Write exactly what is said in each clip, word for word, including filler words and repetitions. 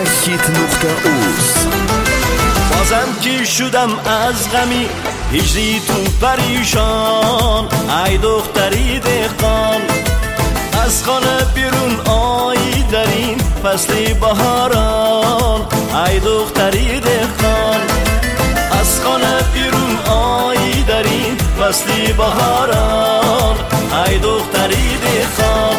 مگاهیت نقطه اوز. بازم که شدم از غمی هجری تو پریشان، ای دختری دهقان از خانه بیرون آیی در این فصل بهاران. ای دختری دهقان از خانه بیرون آیی در این فصل بهاران. ای دختری دهقان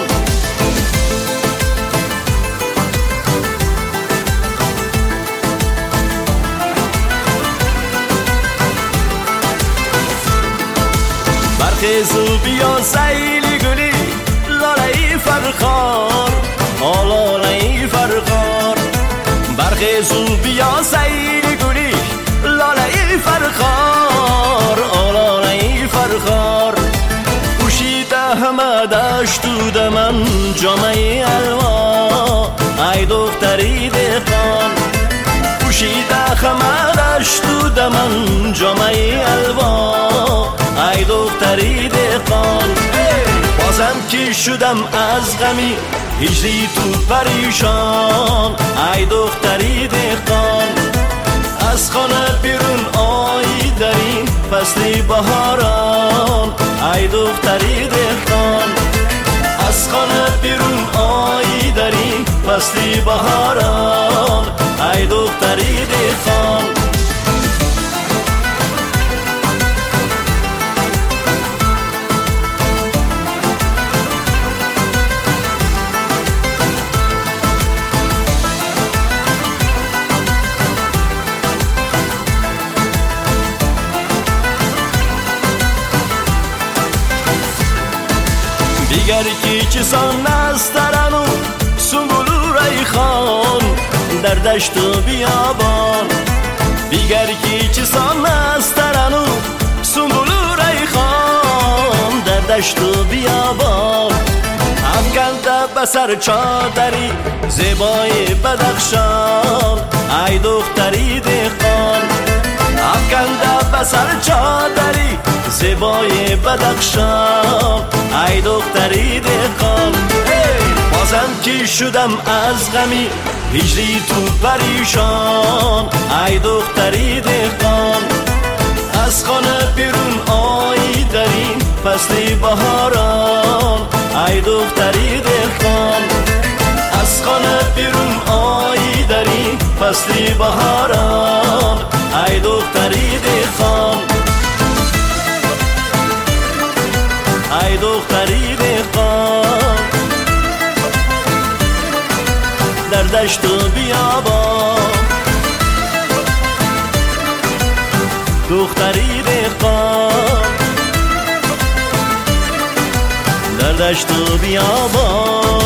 برخیزو بیا سیلی گلی لاله فرخار، آلاله فرخار. برخیزو بیا سیلی گلی لاله فرخار، آلاله فرخار. پوشیده همه دشتو دمن جامعه الوا، ای دختری دهقان پوشیده همه دشتو دمن جامعه الوا، ای دختری دهقان. بازم که شدم از غمی هجری تو پریشان، ای دختری دهقان از خانه بیرون آیی در این فصل بهاران. ای دختری دهقان از خانه بیرون آیی در این فصل بهاران. ای دختری دهقان دیگر کی چسان نسترنو سنبولو ریخان در دشت و بیابان. دیگر کی چسان نسترنو سنبولو ریخان در دشت و بیابان. افکنده بسر چادری زیبای بدخشان، ای دختری دهقان افکنده بسر چادری زیبای بدخشان. ای دختری دهقان بازم که شدم از غمی هجری تو پریشان، ای دختری دهقان از خانه بیرون آیی در این فصل بهاران. ای دختری دهقان از خانه بیرون آیی در این فصل بهاران. ای دختری دهقان ای دختری دهقان در دشت و بیابان. دختری دهقان در دشت و بیابان.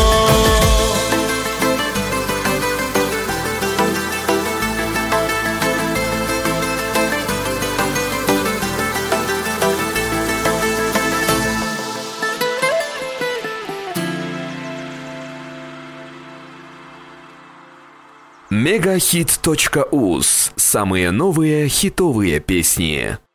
мегахит точка уз. Самые новые хитовые песни.